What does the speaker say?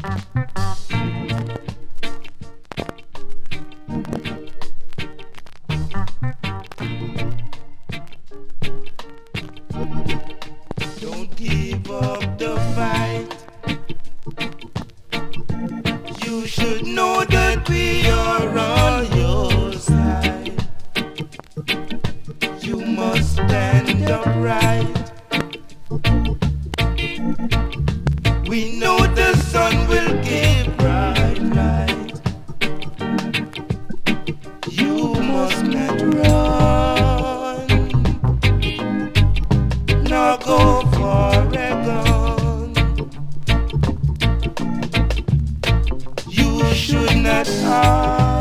Don't give up the fight. You should know that we are on your side. You must stand upright. We know the sun will give bright light. You must not run, nor go for a gun. You should not harm.